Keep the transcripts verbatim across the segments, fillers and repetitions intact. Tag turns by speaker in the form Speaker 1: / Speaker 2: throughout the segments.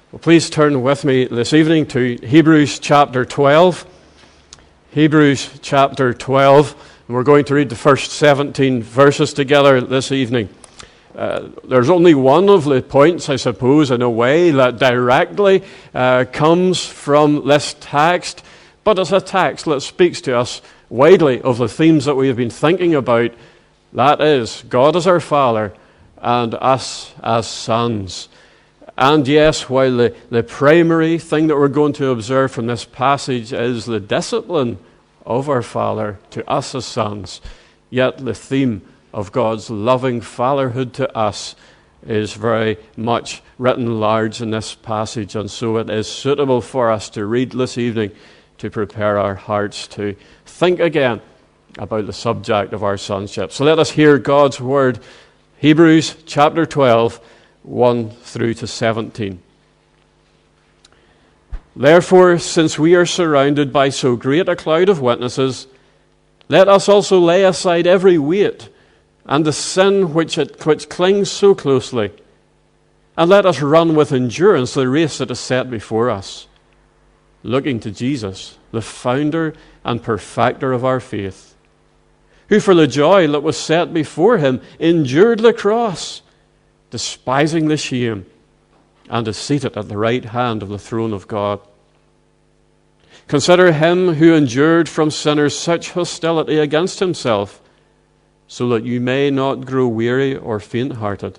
Speaker 1: Well, please turn with me this evening to Hebrews chapter twelve. Hebrews chapter twelve, and we're going to read the first seventeen verses together this evening. Uh, there's only one of the points, I suppose, in a way, that directly uh, comes from this text, but it's a text that speaks to us widely of the themes that we have been thinking about. That is, God as our Father and us as sons. And yes, while the, the primary thing that we're going to observe from this passage is the discipline of our Father to us as sons, yet the theme of God's loving fatherhood to us is very much written large in this passage, and so it is suitable for us to read this evening to prepare our hearts to think again about the subject of our sonship. So let us hear God's word, Hebrews chapter twelve, one through to seventeen. Therefore, since we are surrounded by so great a cloud of witnesses, let us also lay aside every weight and the sin which, it, which clings so closely, and let us run with endurance the race that is set before us, looking to Jesus, the founder and perfecter of our faith, who for the joy that was set before him endured the cross, despising the shame, and is seated at the right hand of the throne of God. Consider him who endured from sinners such hostility against himself, so that you may not grow weary or faint-hearted.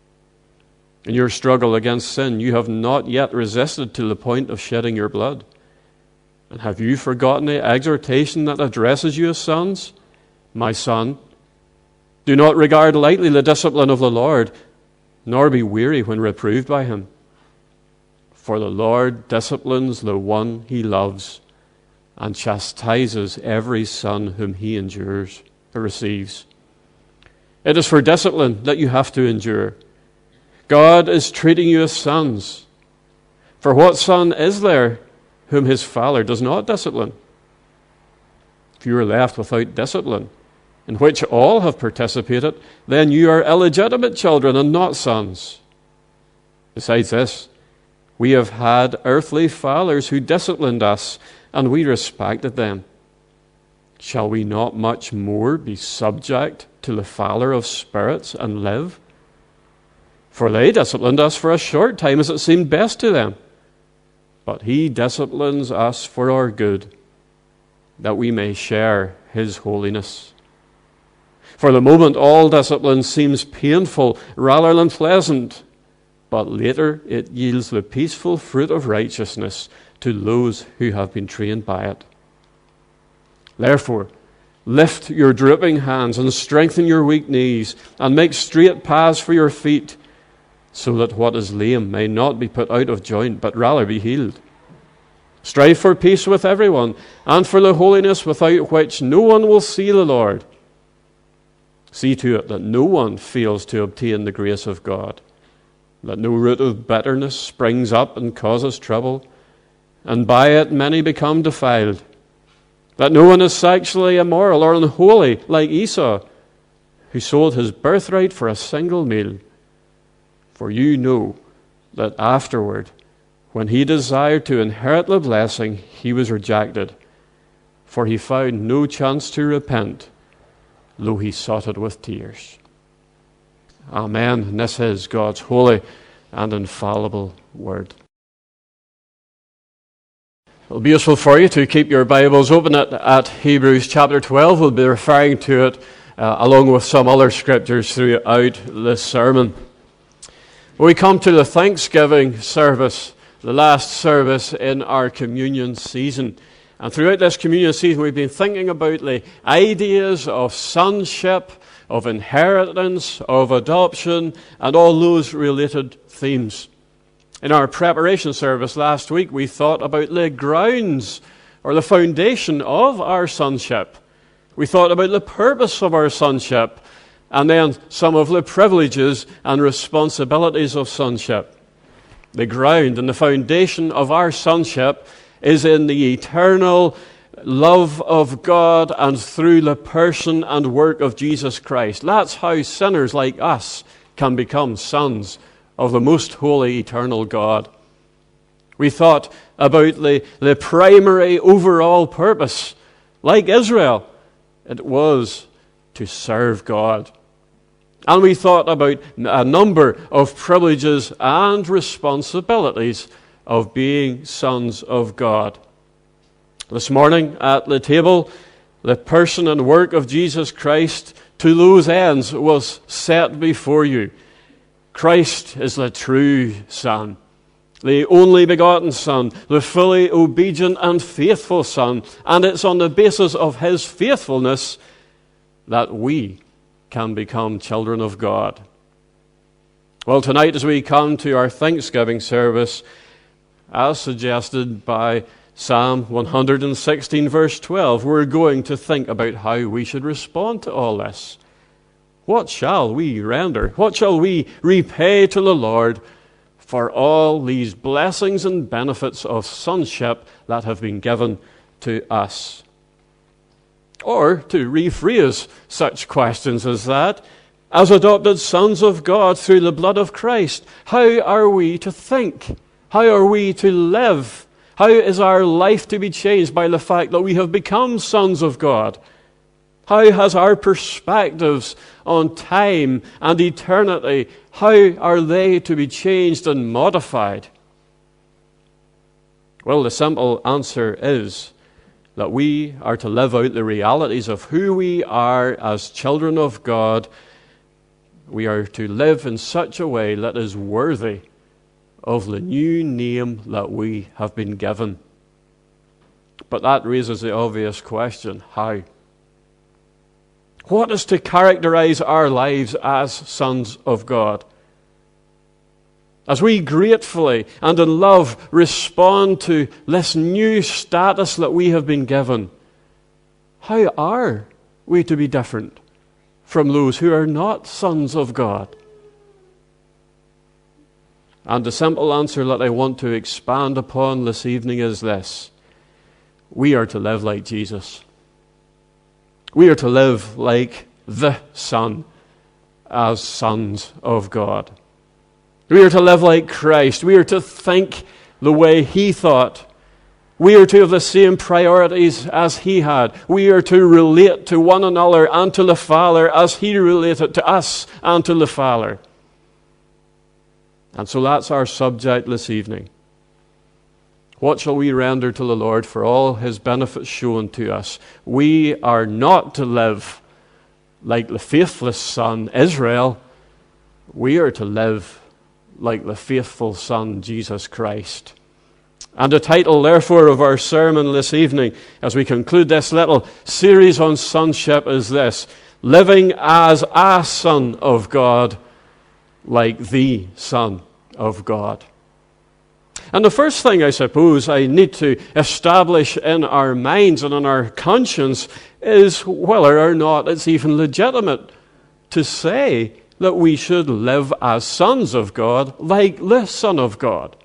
Speaker 1: In your struggle against sin, you have not yet resisted to the point of shedding your blood. And have you forgotten the exhortation that addresses you as sons? My son, do not regard lightly the discipline of the Lord, nor be weary when reproved by him. For the Lord disciplines the one he loves, and chastises every son whom he endures or receives. It is for discipline that you have to endure. God is treating you as sons. For what son is there whom his father does not discipline? If you are left without discipline, in which all have participated, then you are illegitimate children and not sons. Besides this, we have had earthly fathers who disciplined us, and we respected them. Shall we not much more be subject to the Father of spirits and live? For they disciplined us for a short time as it seemed best to them, but he disciplines us for our good, that we may share his holiness. For the moment, all discipline seems painful rather than pleasant, but later it yields the peaceful fruit of righteousness to those who have been trained by it. Therefore, lift your drooping hands and strengthen your weak knees, and make straight paths for your feet, so that what is lame may not be put out of joint, but rather be healed. Strive for peace with everyone, and for the holiness without which no one will see the Lord. See to it that no one fails to obtain the grace of God, that no root of bitterness springs up and causes trouble, and by it many become defiled, that no one is sexually immoral or unholy like Esau, who sold his birthright for a single meal. For you know that afterward, when he desired to inherit the blessing, he was rejected, for he found no chance to repent, though he sought it with tears. Amen. And this is God's holy and infallible word. It'll be useful for you to keep your Bibles open at, at Hebrews chapter twelve. We'll be referring to it uh, along with some other scriptures throughout this sermon. When we come to the Thanksgiving service, the last service in our communion season, and throughout this communion season, we've been thinking about the ideas of sonship, of inheritance, of adoption, and all those related themes. In our preparation service last week, we thought about the grounds or the foundation of our sonship. We thought about the purpose of our sonship, and then some of the privileges and responsibilities of sonship. The ground and the foundation of our sonship is in the eternal love of God and through the person and work of Jesus Christ. That's how sinners like us can become sons of the most holy, eternal God. We thought about the, the primary overall purpose. Like Israel, it was to serve God. And we thought about a number of privileges and responsibilities of being sons of God. This morning at the table, the person and work of Jesus Christ to those ends was set before you. Christ is the true Son, the only begotten Son, the fully obedient and faithful Son, and it's on the basis of his faithfulness that we can become children of God. Well, tonight as we come to our Thanksgiving service, as suggested by Psalm one hundred sixteen, verse twelve, we're going to think about how we should respond to all this. What shall we render? What shall we repay to the Lord for all these blessings and benefits of sonship that have been given to us? Or, to rephrase such questions as that, as adopted sons of God through the blood of Christ, how are we to think? How are we to live? How is our life to be changed by the fact that we have become sons of God? How has our perspectives on time and eternity, how are they to be changed and modified? Well, the simple answer is that we are to live out the realities of who we are as children of God. We are to live in such a way that is worthy of the new name that we have been given. But that raises the obvious question, how? What is to characterize our lives as sons of God? As we gratefully and in love respond to this new status that we have been given, how are we to be different from those who are not sons of God? And the simple answer that I want to expand upon this evening is this: we are to live like Jesus. We are to live like the Son as sons of God. We are to live like Christ. We are to think the way he thought. We are to have the same priorities as he had. We are to relate to one another and to the Father as he related to us and to the Father. And so that's our subject this evening. What shall we render to the Lord for all his benefits shown to us? We are not to live like the faithless son Israel. We are to live like the faithful Son, Jesus Christ. And the title, therefore, of our sermon this evening, as we conclude this little series on sonship, is this: living as a son of God, like the Son of God. And the first thing, I suppose, I need to establish in our minds and in our conscience is whether or not it's even legitimate to say that we should live as sons of God, like the Son of God.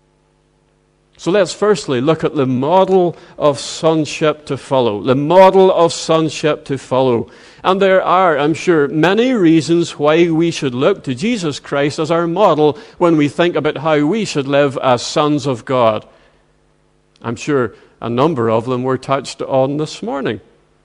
Speaker 1: So let's firstly look at the model of sonship to follow. The model of sonship to follow. And there are, I'm sure, many reasons why we should look to Jesus Christ as our model when we think about how we should live as sons of God. I'm sure a number of them were touched on this morning.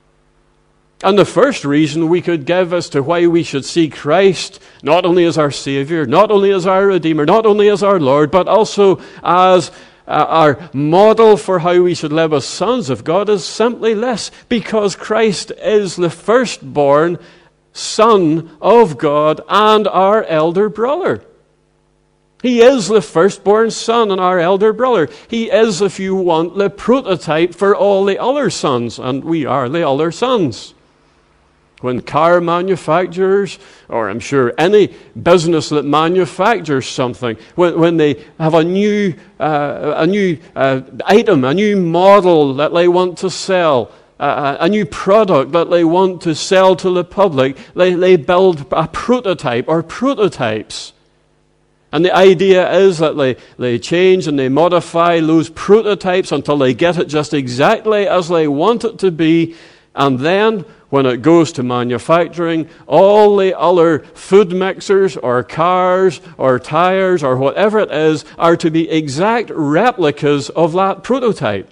Speaker 1: And the first reason we could give as to why we should see Christ not only as our Savior, not only as our Redeemer, not only as our Lord, but also as uh, our model for how we should live as sons of God is simply this: because Christ is the firstborn Son of God and our elder brother. He is the firstborn son and our elder brother. He is, if you want, the prototype for all the other sons, and we are the other sons. When car manufacturers, or I'm sure any business that manufactures something, when, when they have a new uh, a new uh, item, a new model that they want to sell, uh, a new product that they want to sell to the public, they, they build a prototype or prototypes. And the idea is that they, they change and they modify those prototypes until they get it just exactly as they want it to be. And then, when it goes to manufacturing, all the other food mixers or cars or tires or whatever it is are to be exact replicas of that prototype.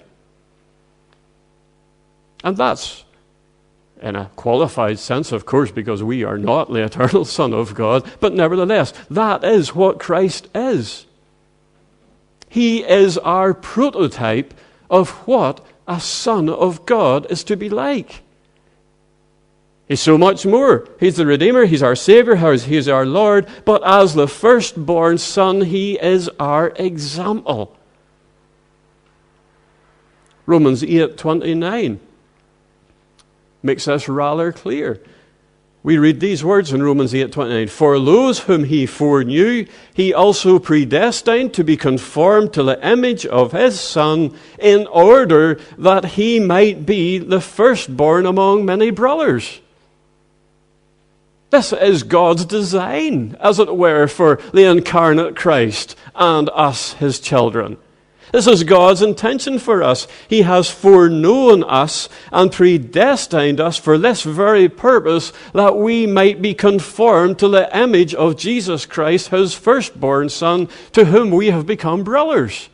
Speaker 1: And that's in a qualified sense, of course, because we are not the eternal Son of God, but nevertheless, that is what Christ is. He is our prototype of what a Son of God is to be like. He's so much more. He's the Redeemer, He's our Savior, He's our Lord, but as the firstborn Son, He is our example. Romans eight twenty-nine makes this rather clear. We read these words in Romans eight twenty-nine. For those whom He foreknew, He also predestined to be conformed to the image of His Son, in order that He might be the firstborn among many brothers. This is God's design, as it were, for the incarnate Christ and us, His children. This is God's intention for us. He has foreknown us and predestined us for this very purpose, that we might be conformed to the image of Jesus Christ, His firstborn Son, to whom we have become brothers.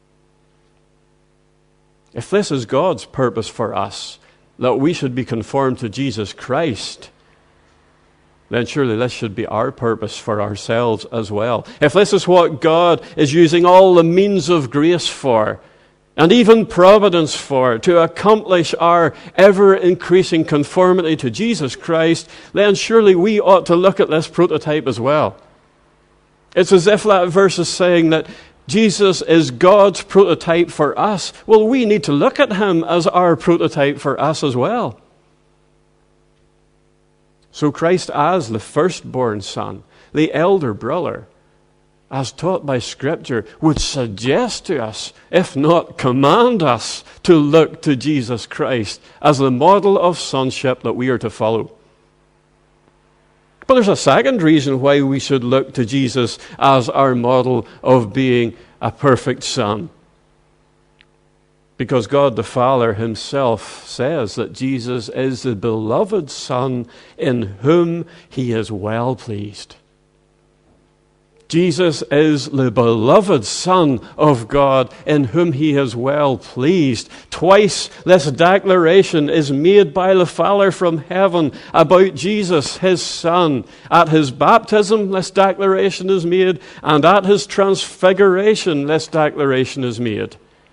Speaker 1: If this is God's purpose for us, that we should be conformed to Jesus Christ, then surely this should be our purpose for ourselves as well. If this is what God is using all the means of grace for, and even providence for, to accomplish our ever-increasing conformity to Jesus Christ, then surely we ought to look at this prototype as well. It's as if that verse is saying that Jesus is God's prototype for us. Well, we need to look at Him as our prototype for us as well. So Christ as the firstborn Son, the elder brother, as taught by Scripture, would suggest to us, if not command us, to look to Jesus Christ as the model of sonship that we are to follow. But there's a second reason why we should look to Jesus as our model of being a perfect Son. Because God the Father Himself says that Jesus is the beloved Son in whom He is well pleased. Jesus is the beloved Son of God in whom He is well pleased. Twice this declaration is made by the Father from heaven about Jesus, His Son. At His baptism, this declaration is made, and at His transfiguration, this declaration is made.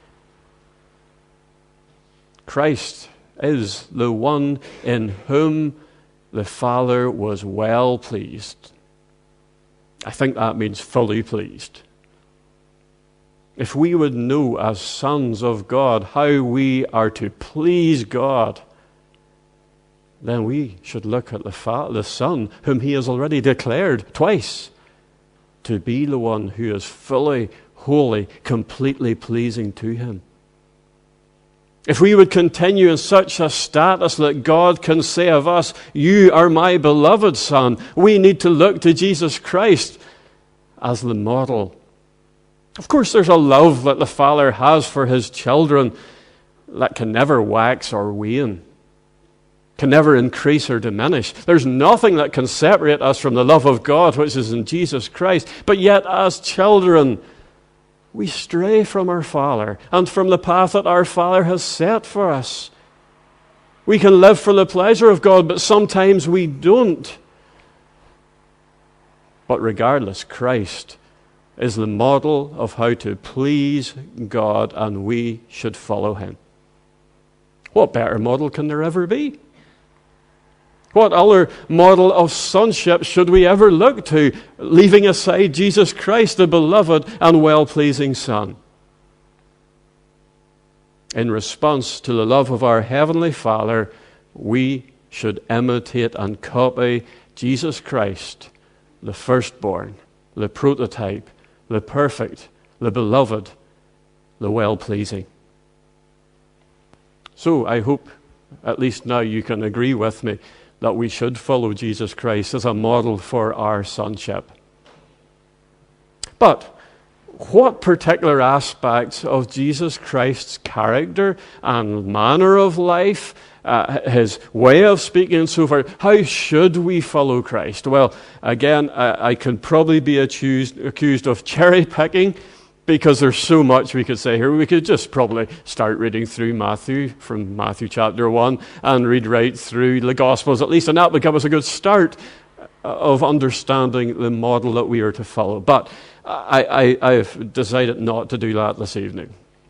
Speaker 1: Christ is the one in whom the Father was well pleased. I think that means fully pleased. If we would know as sons of God how we are to please God, then we should look at the, Fa- the Son, whom He has already declared twice to be the one who is fully, wholly, completely pleasing to Him. If we would continue in such a status that God can say of us, you are my beloved Son, we need to look to Jesus Christ as the model. Of course, there's a love that the Father has for His children that can never wax or wane, can never increase or diminish. There's nothing that can separate us from the love of God, which is in Jesus Christ. But yet, as children, we stray from our Father and from the path that our Father has set for us. We can live for the pleasure of God, but sometimes we don't. But regardless, Christ is the model of how to please God, and we should follow Him. What better model can there ever be? What other model of sonship should we ever look to, leaving aside Jesus Christ, the beloved and well-pleasing Son? In response to the love of our Heavenly Father, we should imitate and copy Jesus Christ, the firstborn, the prototype, the perfect, the beloved, the well-pleasing. So I hope, at least now, you can agree with me that we should follow Jesus Christ as a model for our sonship. But what particular aspects of Jesus Christ's character and manner of life uh, his way of speaking and so forth. How should we follow Christ? Well, again, I, I could probably be accused, accused of cherry picking, because there's so much we could say here. We could just probably start reading through Matthew, from Matthew chapter one, and read right through the Gospels at least, and that would give us a good start of understanding the model that we are to follow. But I, I, I've decided not to do that this evening.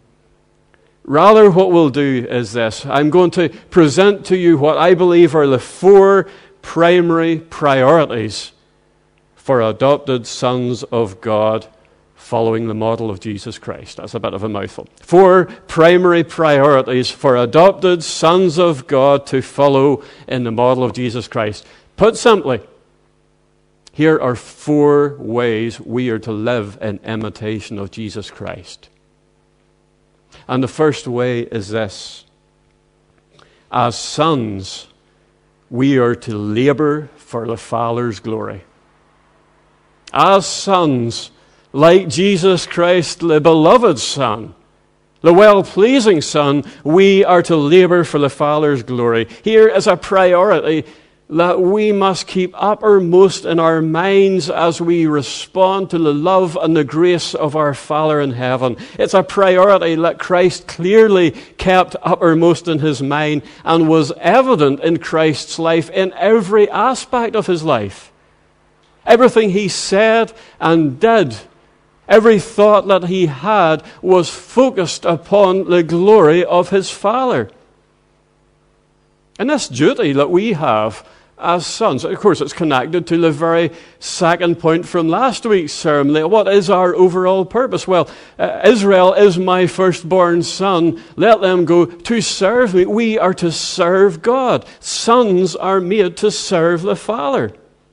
Speaker 1: Rather, what we'll do is this. I'm going to present to you what I believe are the four primary priorities for adopted sons of God following the model of Jesus Christ. That's a bit of a mouthful. Four primary priorities for adopted sons of God to follow in the model of Jesus Christ. Put simply, here are four ways we are to live in imitation of Jesus Christ. And the first way is this. As sons, we are to labor for the Father's glory. As sons, like Jesus Christ, the beloved Son, the well-pleasing Son, we are to labor for the Father's glory. Here is a priority that we must keep uppermost in our minds as we respond to the love and the grace of our Father in heaven. It's a priority that Christ clearly kept uppermost in his mind and was evident in Christ's life in every aspect of his life. Everything he said and did, every thought that he had was focused upon the glory of his Father. And this duty that we have as sons, of course, it's connected to the very second point from last week's sermon. What is our overall purpose? Well, uh, Israel is my firstborn son. Let them go to serve me. We are to serve God. Sons are made to serve the Father.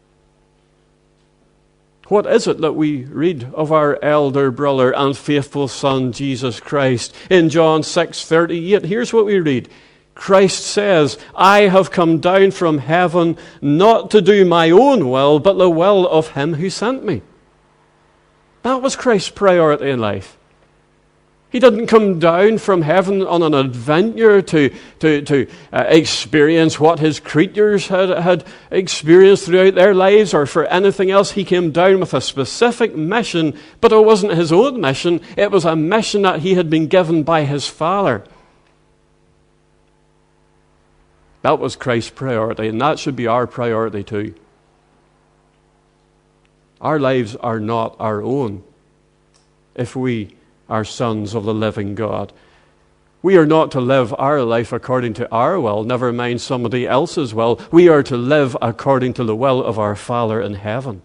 Speaker 1: What is it that we read of our elder brother and faithful Son, Jesus Christ? In John six thirty-eight, here's what we read. Christ says, I have come down from heaven not to do my own will, but the will of him who sent me. That was Christ's priority in life. He didn't come down from heaven on an adventure to, to, to uh, experience what his creatures had, had experienced throughout their lives or for anything else. He came down with a specific mission, but it wasn't his own mission. It was a mission that he had been given by his Father. That was Christ's priority, and that should be our priority too. Our lives are not our own if we are sons of the living God. We are not to live our life according to our will, never mind somebody else's will. We are to live according to the will of our Father in heaven.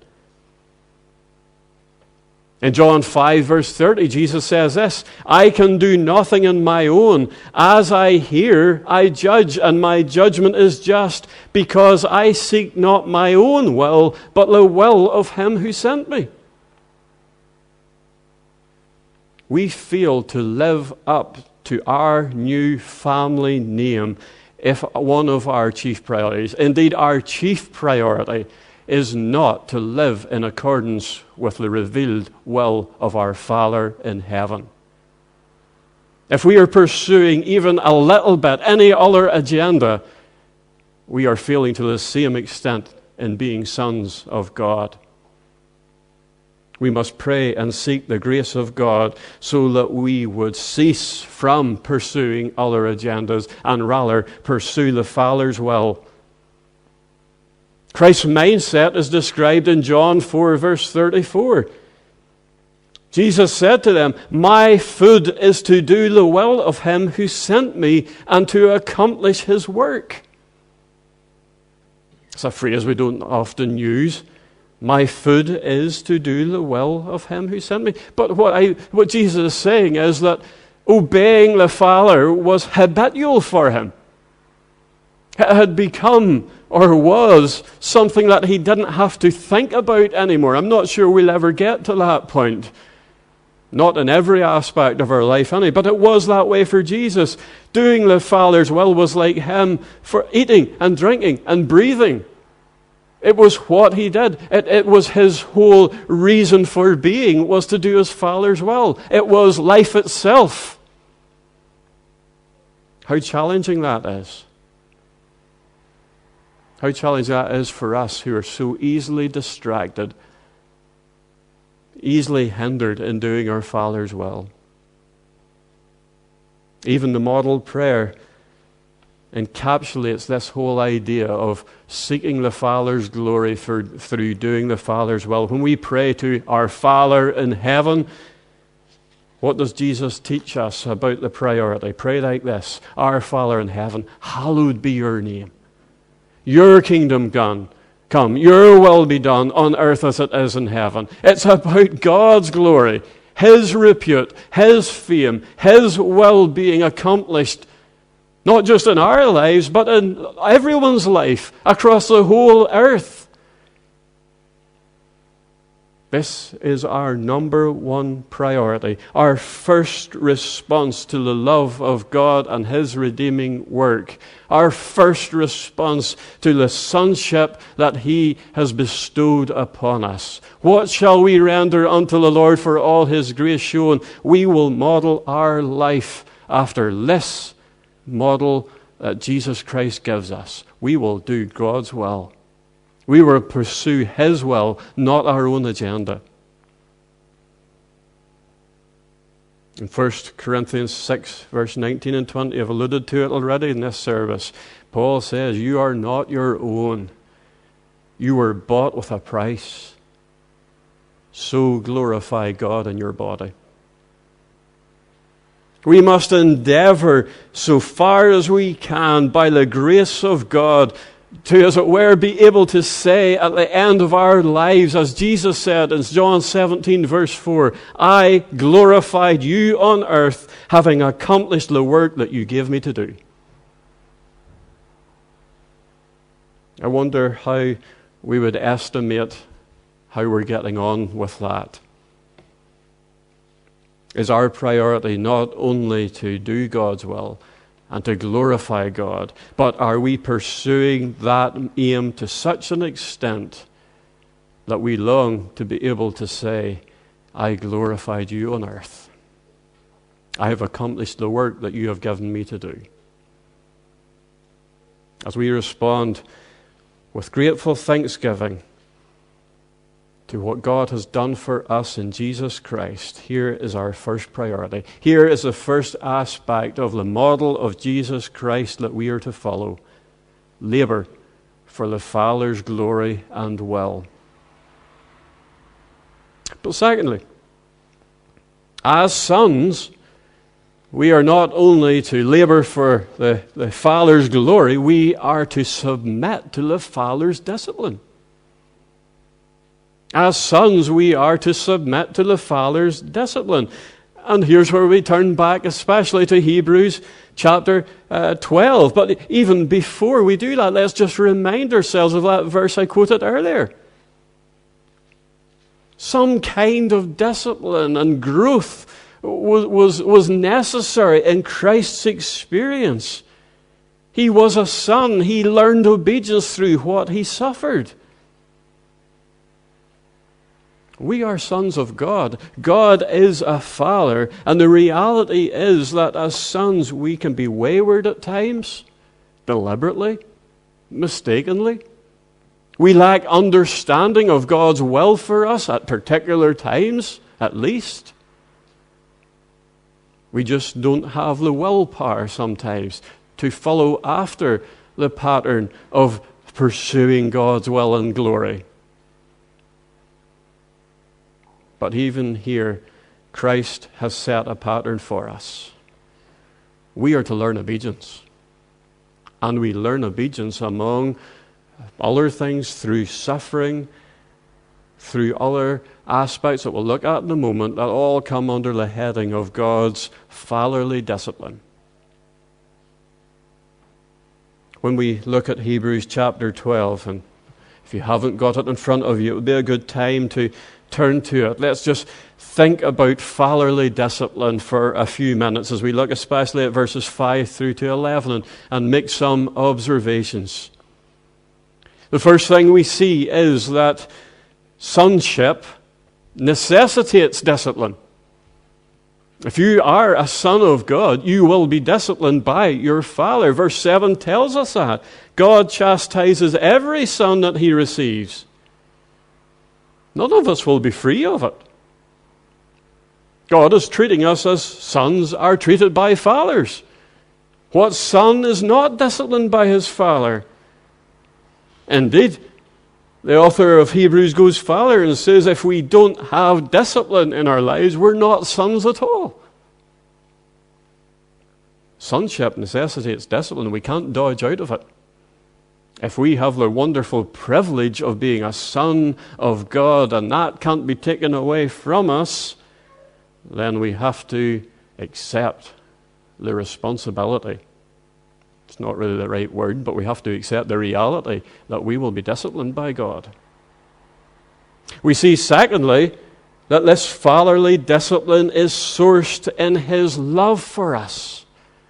Speaker 1: In John five, verse thirty, Jesus says this, I can do nothing in my own. As I hear, I judge, and my judgment is just, because I seek not my own will, but the will of him who sent me. We fail to live up to our new family name if one of our chief priorities, indeed our chief priority, is not to live in accordance with the revealed will of our Father in heaven. If we are pursuing even a little bit any other agenda, we are failing to the same extent in being sons of God. We must pray and seek the grace of God so that we would cease from pursuing other agendas and rather pursue the Father's will. Christ's mindset is described in John four, verse thirty-four. Jesus said to them, my food is to do the will of him who sent me and to accomplish his work. It's a phrase we don't often use. My food is to do the will of him who sent me. But what, I, what Jesus is saying is that obeying the Father was habitual for him. It had become or was something that he didn't have to think about anymore. I'm not sure we'll ever get to that point. Not in every aspect of our life, anyway, but it was that way for Jesus. Doing the Father's will was like him for eating and drinking and breathing. It was what he did. It, it was his whole reason for being, was to do his Father's will. It was life itself. How challenging that is. How challenging that is for us who are so easily distracted, easily hindered in doing our Father's will. Even the model prayer encapsulates this whole idea of seeking the Father's glory for, through doing the Father's will. When we pray to our Father in heaven, what does Jesus teach us about the priority? Pray like this: Our Father in heaven, hallowed be your name. Your kingdom come, come. Your will be done on earth as it is in heaven. It's about God's glory, His repute, His fame, His will being accomplished, not just in our lives, but in everyone's life across the whole earth. This is our number one priority, our first response to the love of God and His redeeming work, our first response to the sonship that He has bestowed upon us. What shall we render unto the Lord for all His grace shown? We will model our life after this model that Jesus Christ gives us. We will do God's will. We will pursue His will, not our own agenda. In First Corinthians six, verse nineteen and twenty, I've alluded to it already in this service. Paul says, you are not your own. You were bought with a price. So glorify God in your body. We must endeavor so far as we can, by the grace of God, to, as it were, be able to say at the end of our lives, as Jesus said in John seventeen, verse four, I glorified you on earth, having accomplished the work that you gave me to do. I wonder how we would estimate how we're getting on with that. Is our priority not only to do God's will and to glorify God, but are we pursuing that aim to such an extent that we long to be able to say, I glorified you on earth. I have accomplished the work that you have given me to do. As we respond with grateful thanksgiving to what God has done for us in Jesus Christ, here is our first priority. Here is the first aspect of the model of Jesus Christ that we are to follow. Labor for the Father's glory and will. But secondly, as sons, we are not only to labor for the, the Father's glory, we are to submit to the Father's discipline. As sons, we are to submit to the Father's discipline. And here's where we turn back especially to Hebrews chapter uh, twelve. But even before we do that, let's just remind ourselves of that verse I quoted earlier. Some kind of discipline and growth was, was, was necessary in Christ's experience. He was a son. He learned obedience through what he suffered. We are sons of God. God is a father, and the reality is that as sons we can be wayward at times, deliberately, mistakenly. We lack understanding of God's will for us at particular times, at least. We just don't have the willpower sometimes to follow after the pattern of pursuing God's will and glory. But even here, Christ has set a pattern for us. We are to learn obedience. And we learn obedience, among other things, through suffering, through other aspects that we'll look at in a moment, that all come under the heading of God's fatherly discipline. When we look at Hebrews chapter twelve, and if you haven't got it in front of you, it would be a good time to turn to it. Let's just think about fatherly discipline for a few minutes as we look especially at verses five through to eleven and, and make some observations. The first thing we see is that sonship necessitates discipline. If you are a son of God, you will be disciplined by your Father. Verse seven tells us that. God chastises every son that he receives. None of us will be free of it. God is treating us as sons are treated by fathers. What son is not disciplined by his father? Indeed, the author of Hebrews goes farther and says if we don't have discipline in our lives, we're not sons at all. Sonship necessitates discipline. We can't dodge out of it. If we have the wonderful privilege of being a son of God and that can't be taken away from us, then we have to accept the responsibility. It's not really the right word, but we have to accept the reality that we will be disciplined by God. We see, secondly, that this fatherly discipline is sourced in his love for us.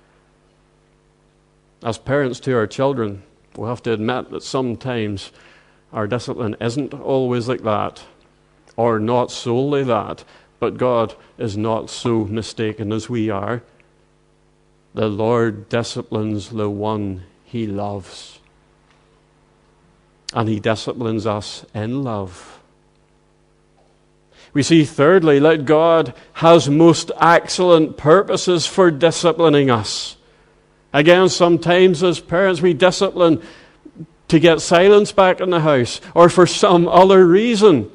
Speaker 1: As parents to our children, we have to admit that sometimes our discipline isn't always like that, or not solely that, but God is not so mistaken as we are. The Lord disciplines the one he loves. And he disciplines us in love. We see, thirdly, that God has most excellent purposes for disciplining us. Again, sometimes as parents we discipline to get silence back in the house or for some other reason.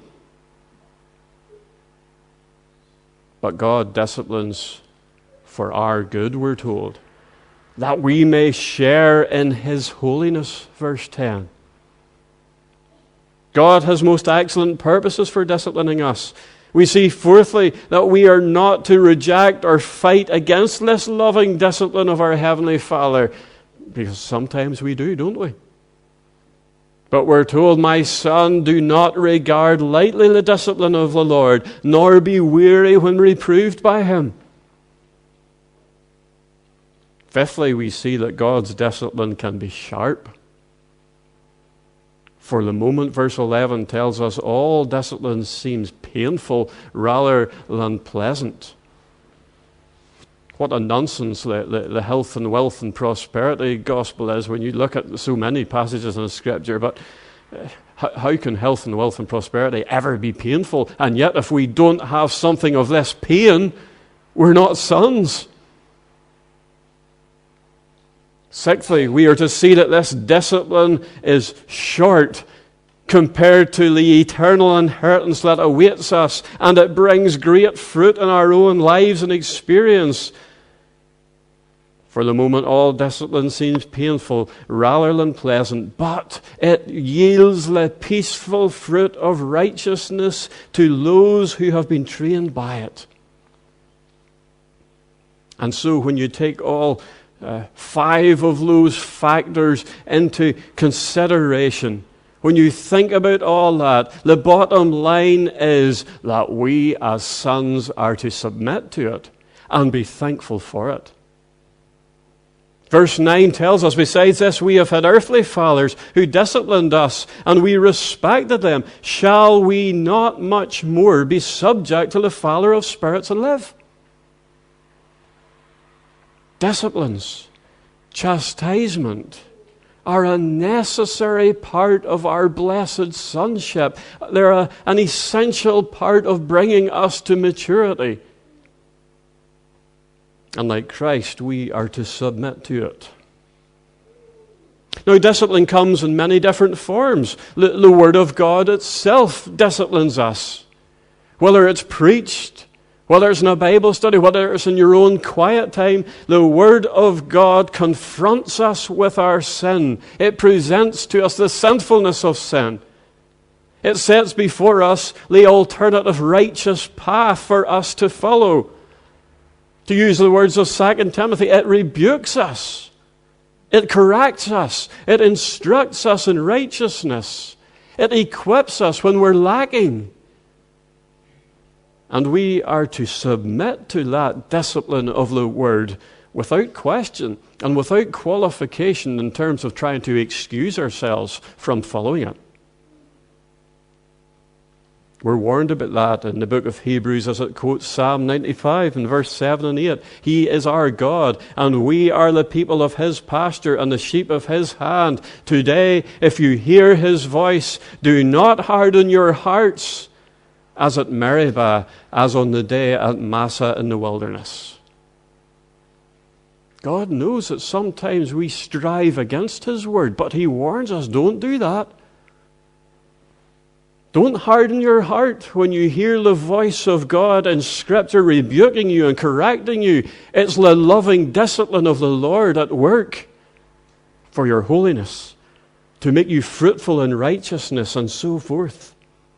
Speaker 1: But God disciplines for our good, we're told, that we may share in his holiness, verse ten. God has most excellent purposes for disciplining us. We see, fourthly, that we are not to reject or fight against this loving discipline of our Heavenly Father, because sometimes we do, don't we? But we're told, my son, do not regard lightly the discipline of the Lord, nor be weary when reproved by him. Fifthly, we see that God's discipline can be sharp. For the moment, verse eleven tells us all discipline seems painful rather than pleasant. What a nonsense the, the, the health and wealth and prosperity gospel is when you look at so many passages in Scripture. But uh, how, how can health and wealth and prosperity ever be painful? And yet if we don't have something of this pain, we're not sons. Sixthly, we are to see that this discipline is short compared to the eternal inheritance that awaits us, and it brings great fruit in our own lives and experience. For the moment, all discipline seems painful rather than pleasant, but it yields the peaceful fruit of righteousness to those who have been trained by it. And so when you take all Uh, five of those factors into consideration, when you think about all that, the bottom line is that we as sons are to submit to it and be thankful for it. Verse nine tells us, besides this, we have had earthly fathers who disciplined us, and we respected them. Shall we not much more be subject to the Father of spirits and live? Disciplines, chastisement are a necessary part of our blessed sonship. They're a, an essential part of bringing us to maturity. And like Christ, we are to submit to it. Now, discipline comes in many different forms. The, the Word of God itself disciplines us. Whether it's preached, whether it's in a Bible study, whether it's in your own quiet time, the Word of God confronts us with our sin. It presents to us the sinfulness of sin. It sets before us the alternative righteous path for us to follow. To use the words of Second Timothy, it rebukes us. It corrects us. It instructs us in righteousness. It equips us when we're lacking. And we are to submit to that discipline of the Word without question and without qualification in terms of trying to excuse ourselves from following it. We're warned about that in the book of Hebrews as it quotes Psalm ninety-five in verse seven and eight. He is our God, and we are the people of his pasture and the sheep of his hand. Today, if you hear his voice, do not harden your hearts as at Meribah, as on the day at Massah in the wilderness. God knows that sometimes we strive against his word, but he warns us, don't do that. Don't harden your heart when you hear the voice of God in Scripture rebuking you and correcting you. It's the loving discipline of the Lord at work for your holiness, to make you fruitful in righteousness and so forth.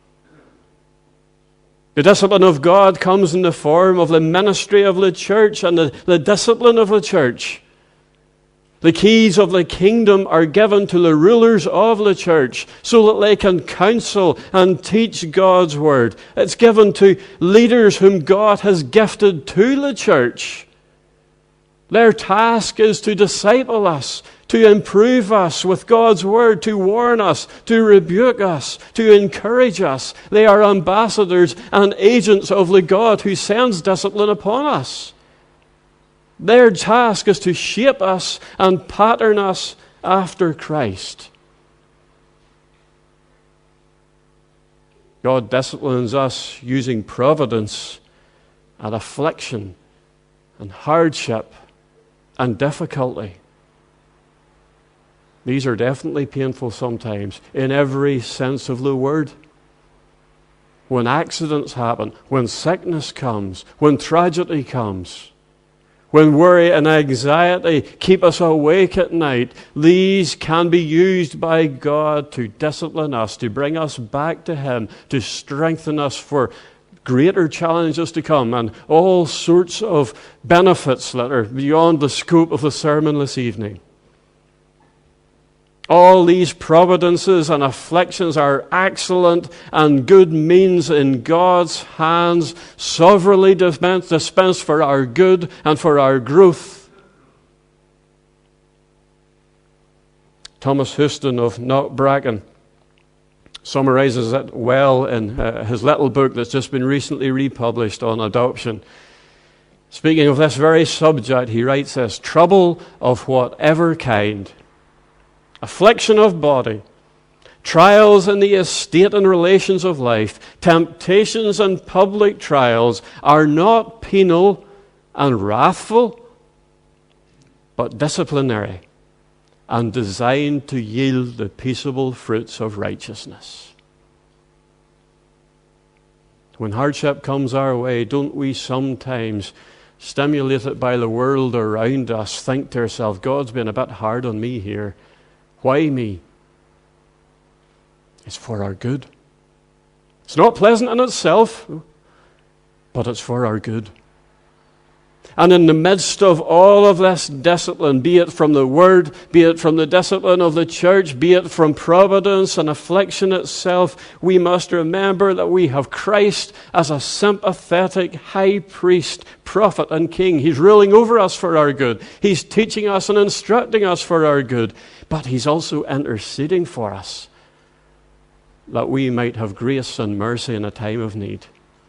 Speaker 1: The discipline of God comes in the form of the ministry of the church and the, the discipline of the church. The keys of the kingdom are given to the rulers of the church so that they can counsel and teach God's word. It's given to leaders whom God has gifted to the church. Their task is to disciple us, to improve us with God's word, to warn us, to rebuke us, to encourage us. They are ambassadors and agents of the God who sends discipline upon us. Their task is to shape us and pattern us after Christ. God disciplines us using providence and affliction and hardship and difficulty. These are definitely painful sometimes in every sense of the word. When accidents happen, when sickness comes, when tragedy comes, when worry and anxiety keep us awake at night, these can be used by God to discipline us, to bring us back to him, to strengthen us for greater challenges to come, and all sorts of benefits that are beyond the scope of the sermon this evening. All these providences and afflictions are excellent and good means in God's hands, sovereignly dispensed for our good and for our growth. Thomas Houston of Knockbracken summarizes it well in uh, his little book that's just been recently republished on adoption. Speaking of this very subject, he writes this: trouble of whatever kind, affliction of body, trials in the estate and relations of life, temptations and public trials are not penal and wrathful, but disciplinary and designed to yield the peaceable fruits of righteousness. When hardship comes our way, don't we sometimes, stimulated by the world around us, think to ourselves, God's been a bit hard on me here. Why me? It's for our good. It's not pleasant in itself, but it's for our good. And in the midst of all of this discipline, be it from the Word, be it from the discipline of the church, be it from providence and affliction itself, we must remember that we have Christ as a sympathetic high priest, prophet, and king. He's ruling over us for our good. He's teaching us and instructing us for our good. But he's also interceding for us, that we might have grace and mercy in a time of need.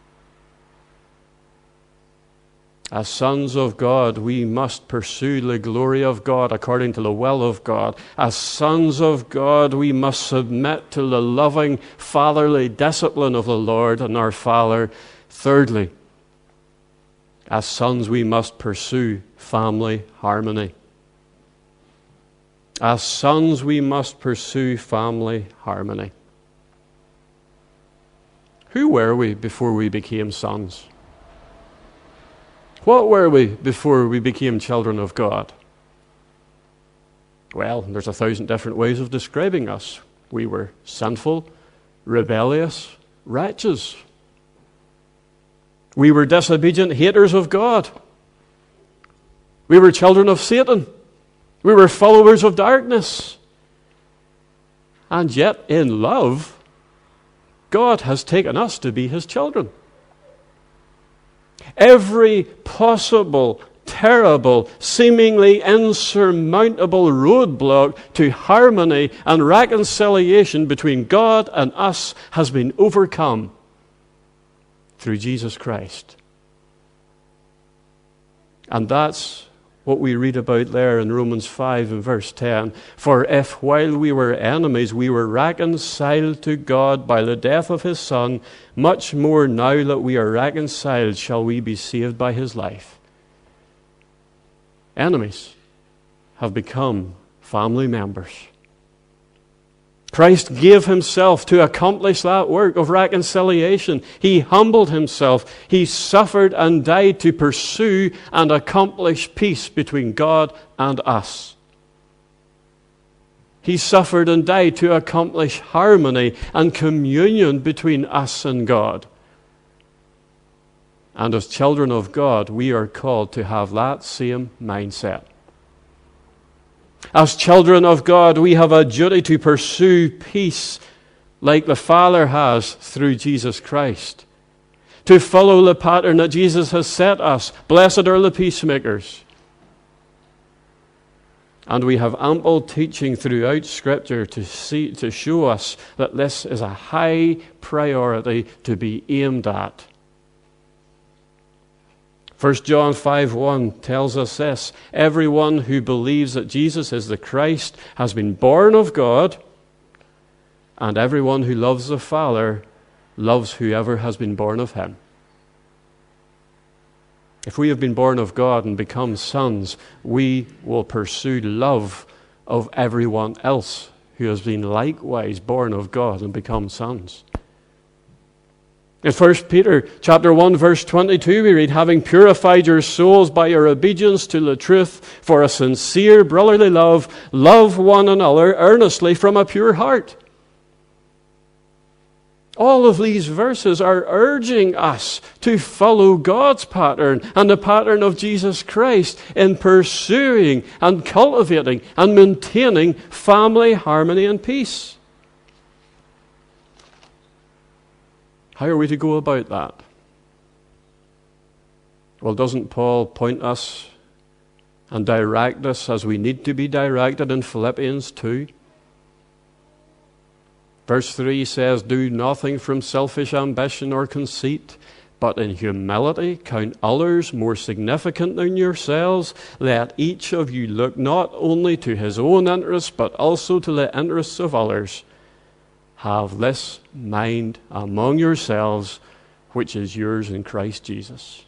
Speaker 1: As sons of God, we must pursue the glory of God according to the will of God. As sons of God, we must submit to the loving fatherly discipline of the Lord and our Father. Thirdly, as sons, we must pursue family harmony. As sons, we must pursue family harmony. Who were we before we became sons? What were we before we became children of God? Well, there's a thousand different ways of describing us. We were sinful, rebellious, wretches. We were disobedient haters of God. We were children of Satan. We were followers of darkness. And yet, in love, God has taken us to be his children. Every possible, terrible, seemingly insurmountable roadblock to harmony and reconciliation between God and us has been overcome through Jesus Christ. And that's what we read about there in Romans five and verse ten. For if while we were enemies we were reconciled to God by the death of his Son, much more now that we are reconciled shall we be saved by his life. Enemies have become family members. Christ gave himself to accomplish that work of reconciliation. He humbled himself. He suffered and died to pursue and accomplish peace between God and us. He suffered and died to accomplish harmony and communion between us and God. And as children of God, we are called to have that same mindset. As children of God, we have a duty to pursue peace like the Father has through Jesus Christ. To follow the pattern that Jesus has set us. Blessed are the peacemakers. And we have ample teaching throughout Scripture to see, to show us that this is a high priority to be aimed at. First John five one tells us this: everyone who believes that Jesus is the Christ has been born of God, and everyone who loves the Father loves whoever has been born of him. If we have been born of God and become sons, we will pursue love of everyone else who has been likewise born of God and become sons. In First Peter chapter one, verse twenty-two, we read, having purified your souls by your obedience to the truth for a sincere brotherly love, love one another earnestly from a pure heart. All of these verses are urging us to follow God's pattern and the pattern of Jesus Christ in pursuing and cultivating and maintaining family harmony and peace. How are we to go about that? Well, doesn't Paul point us and direct us as we need to be directed in Philippians two? Verse three says, do nothing from selfish ambition or conceit, but in humility count others more significant than yourselves. Let each of you look not only to his own interests, but also to the interests of others. Have this mind among yourselves, which is yours in Christ Jesus.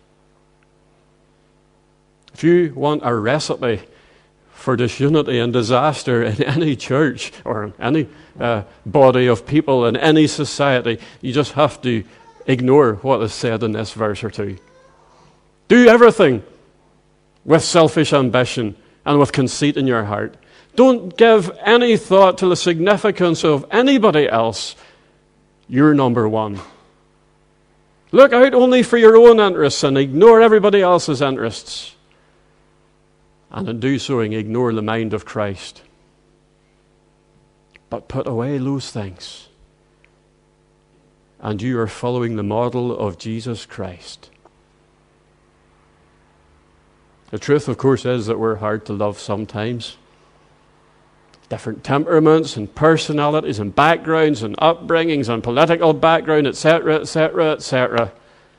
Speaker 1: If you want a recipe for disunity and disaster in any church or in any uh, body of people in any society, you just have to ignore what is said in this verse or two. Do everything with selfish ambition and with conceit in your heart. Don't give any thought to the significance of anybody else. You're number one. Look out only for your own interests and ignore everybody else's interests. And in do so, ignore the mind of Christ. But put away those things. And you are following the model of Jesus Christ. The truth, of course, is that we're hard to love sometimes. Different temperaments and personalities and backgrounds and upbringings and political background, et cetera, et cetera, et cetera.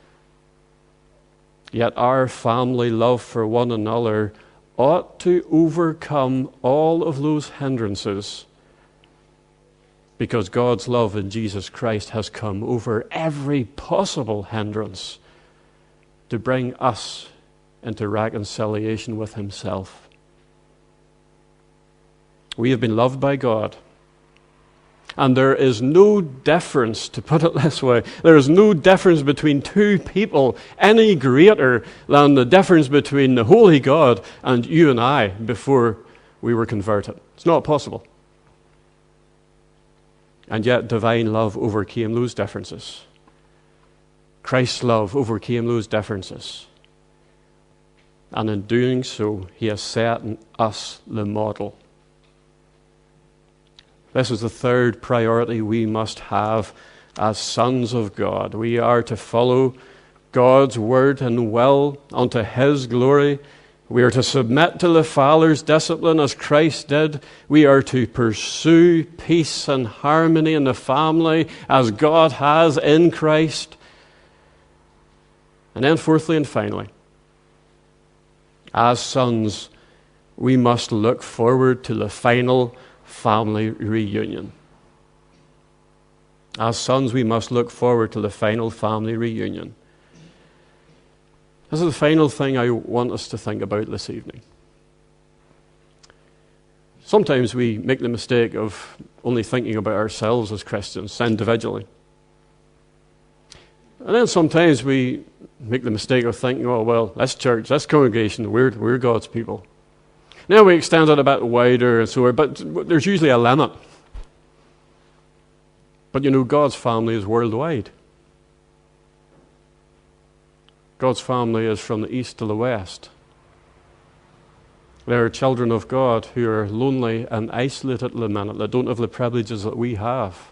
Speaker 1: Yet our family love for one another ought to overcome all of those hindrances, because God's love in Jesus Christ has come over every possible hindrance to bring us into reconciliation with himself. We have been loved by God. And there is no difference, to put it this way, there is no difference between two people any greater than the difference between the holy God and you and I before we were converted. It's not possible. And yet divine love overcame those differences. Christ's love overcame those differences. And in doing so, he has set in us the model. This is the third priority we must have as sons of God. We are to follow God's word and will unto his glory. We are to submit to the Father's discipline as Christ did. We are to pursue peace and harmony in the family as God has in Christ. And then fourthly and finally, as sons, we must look forward to the final family reunion. As sons, we must look forward to the final family reunion. This is the final thing I want us to think about this evening. Sometimes we make the mistake of only thinking about ourselves as Christians individually. And then sometimes we make the mistake of thinking, oh, well, this church, this congregation, we're, we're God's people. Now we extend it a bit wider and so on, but there's usually a limit. But you know, God's family is worldwide. God's family is from the east to the west. There are children of God who are lonely and isolated at the minute, that don't have the privileges that we have.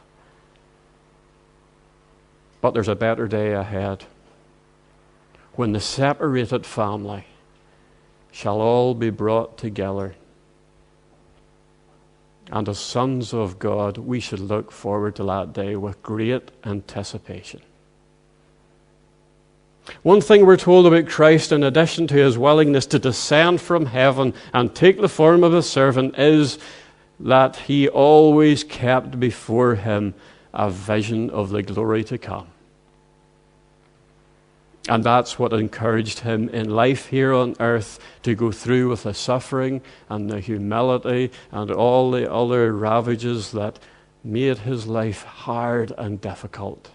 Speaker 1: But there's a better day ahead, when the separated family shall all be brought together. And as sons of God, we should look forward to that day with great anticipation. One thing we're told about Christ, in addition to his willingness to descend from heaven and take the form of a servant, is that he always kept before him a vision of the glory to come. And that's what encouraged him in life here on earth, to go through with the suffering and the humility and all the other ravages that made his life hard and difficult.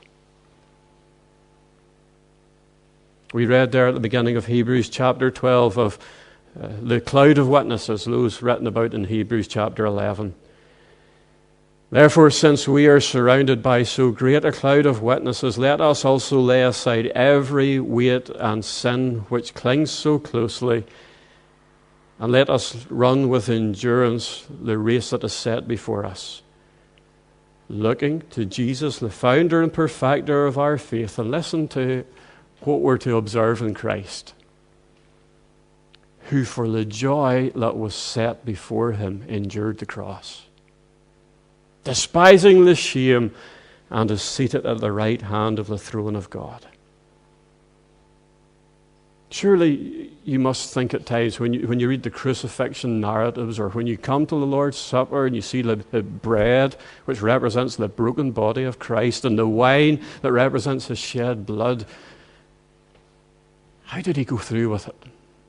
Speaker 1: We read there at the beginning of Hebrews chapter twelve of uh, the cloud of witnesses, those written about in Hebrews chapter eleven. Therefore, since we are surrounded by so great a cloud of witnesses, let us also lay aside every weight and sin which clings so closely, and let us run with endurance the race that is set before us, looking to Jesus, the founder and perfecter of our faith. And listen to what we're to observe in Christ, who for the joy that was set before him endured the cross, despising the shame, and is seated at the right hand of the throne of God. Surely you must think at times, when you, when you read the crucifixion narratives, or when you come to the Lord's Supper and you see the, the bread, which represents the broken body of Christ, and the wine that represents his shed blood, how did he go through with it?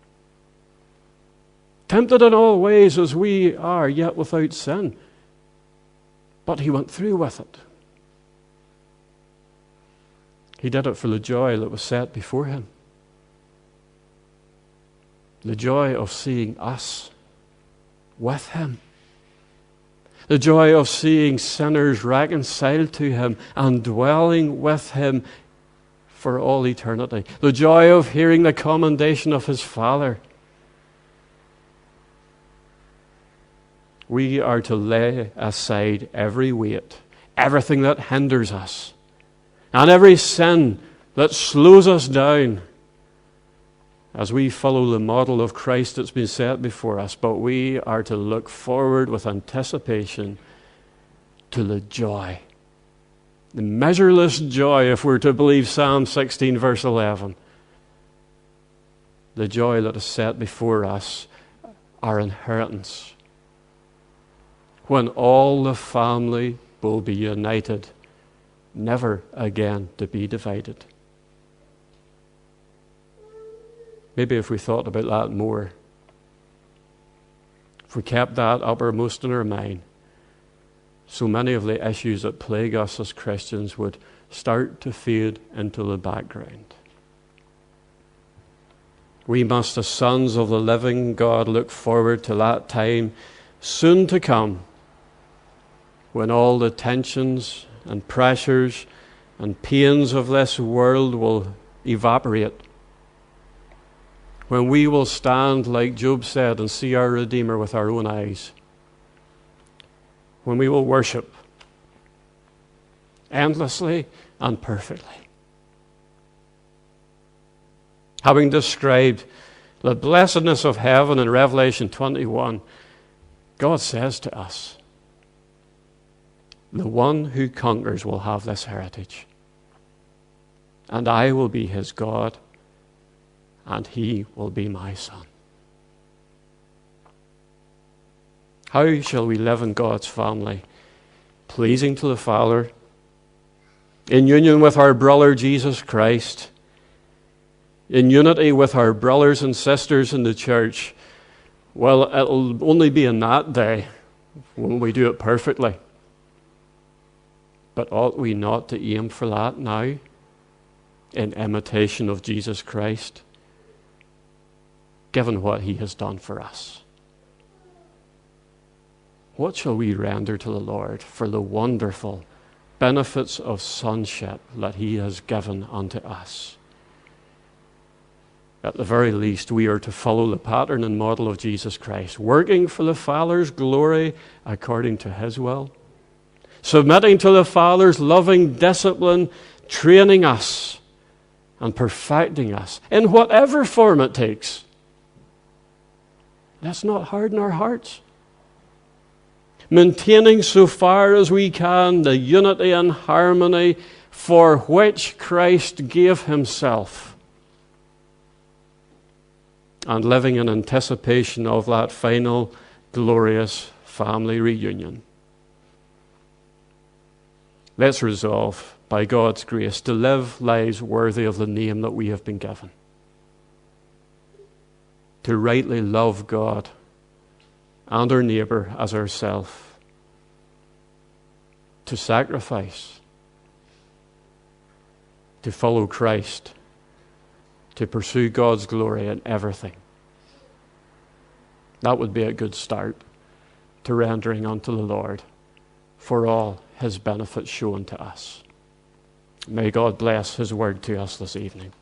Speaker 1: Tempted in all ways as we are, yet without sin. But he went through with it. He did it for the joy that was set before him. The joy of seeing us with him. The joy of seeing sinners reconciled to him and dwelling with him for all eternity. The joy of hearing the commendation of his Father. We are to lay aside every weight, everything that hinders us, and every sin that slows us down, as we follow the model of Christ that's been set before us. But we are to look forward with anticipation to the joy, the measureless joy, if we're to believe Psalm sixteen, verse eleven. The joy that is set before us, our inheritance, when all the family will be united, never again to be divided. Maybe if we thought about that more, if we kept that uppermost in our mind, so many of the issues that plague us as Christians would start to fade into the background. We must, as sons of the living God, look forward to that time soon to come, when all the tensions and pressures and pains of this world will evaporate. When we will stand, like Job said, and see our Redeemer with our own eyes. When we will worship endlessly and perfectly. Having described the blessedness of heaven in Revelation twenty-one, God says to us, the one who conquers will have this heritage, and I will be his God, and he will be my son. How shall we live in God's family, pleasing to the Father, in union with our brother Jesus Christ, in unity with our brothers and sisters in the church? Well, it'll only be in that day when we do it perfectly. But ought we not to aim for that now, in imitation of Jesus Christ, given what he has done for us? What shall we render to the Lord for the wonderful benefits of sonship that he has given unto us? At the very least, we are to follow the pattern and model of Jesus Christ, working for the Father's glory according to his will, submitting to the Father's loving discipline, training us and perfecting us in whatever form it takes. Let's not harden our hearts. Maintaining so far as we can the unity and harmony for which Christ gave himself, and living in anticipation of that final glorious family reunion. Let's resolve, by God's grace, to live lives worthy of the name that we have been given, to rightly love God and our neighbour as ourself, to sacrifice, to follow Christ, to pursue God's glory in everything. That would be a good start to rendering unto the Lord for all his benefits shown to us. May God bless his word to us this evening.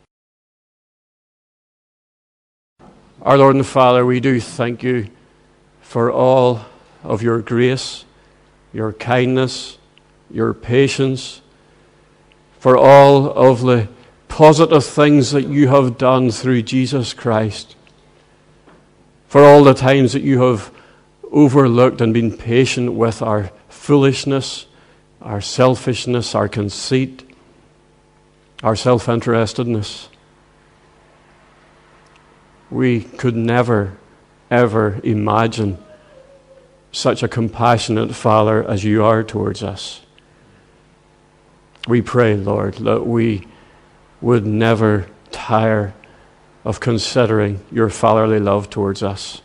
Speaker 1: Our Lord and Father, we do thank you for all of your grace, your kindness, your patience, for all of the positive things that you have done through Jesus Christ, for all the times that you have overlooked and been patient with our foolishness, our selfishness, our conceit, our self-interestedness. We could never, ever imagine such a compassionate Father as you are towards us. We pray, Lord, that we would never tire of considering your fatherly love towards us.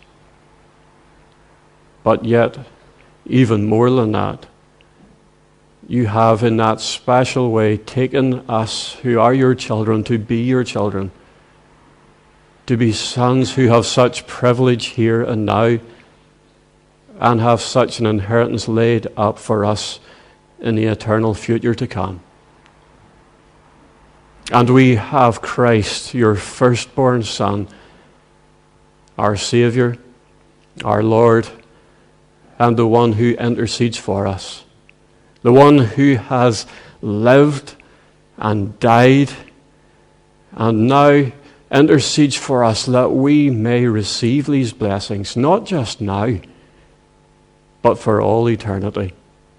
Speaker 1: But yet, even more than that, you have in that special way taken us who are your children to be your children, to be sons who have such privilege here and now, and have such an inheritance laid up for us in the eternal future to come. And we have Christ, your firstborn Son, our Saviour, our Lord, and the one who intercedes for us, the one who has lived and died and now intercedes for us that we may receive these blessings, not just now, but for all eternity.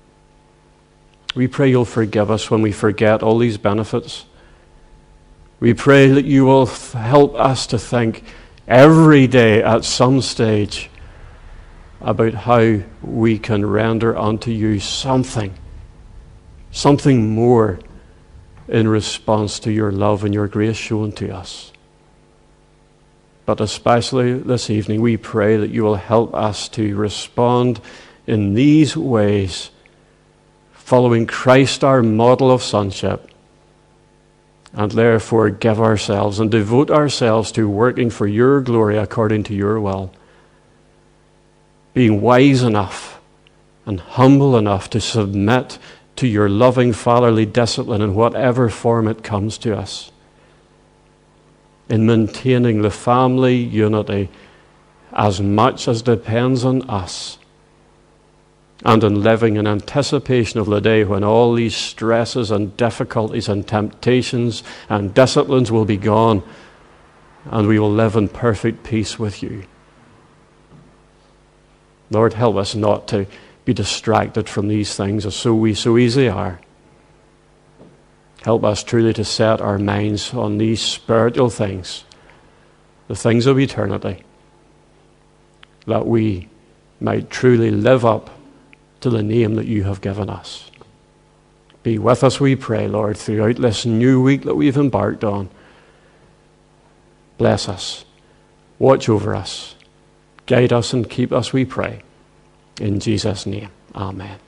Speaker 1: We pray you'll forgive us when we forget all these benefits. We pray that you will help us to think every day at some stage about how we can render unto you something, something more in response to your love and your grace shown to us. But especially this evening, we pray that you will help us to respond in these ways, following Christ, our model of sonship, and therefore give ourselves and devote ourselves to working for your glory according to your will, being wise enough and humble enough to submit to your loving fatherly discipline in whatever form it comes to us, in maintaining the family unity as much as depends on us, and in living in anticipation of the day when all these stresses and difficulties and temptations and disciplines will be gone, and we will live in perfect peace with you. Lord, help us not to be distracted from these things as so we so easily are. Help us truly to set our minds on these spiritual things the things of eternity, that we might truly live up to the name that you have given us. Be with us, we pray, Lord, throughout this new week that we've embarked on. Bless us. Watch over us. Guide us and keep us, we pray. In Jesus' name, amen.